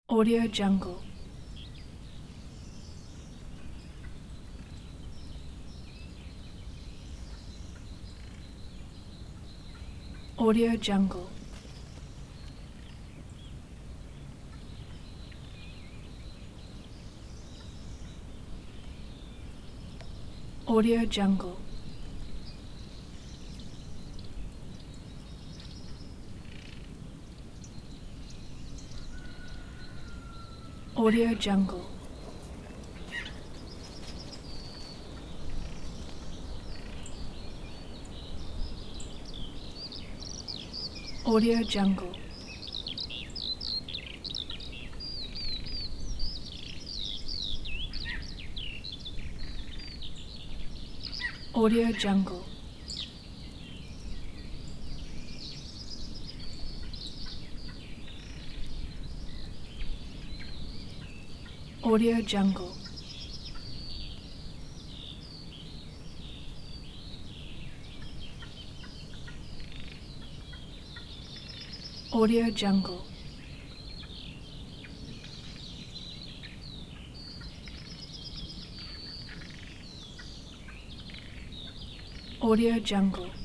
Audio Jungle. Audio Jungle. Audio Jungle. Audio Jungle. Audio Jungle. Audio Jungle. Audio Jungle. Audio Jungle. Audio Jungle.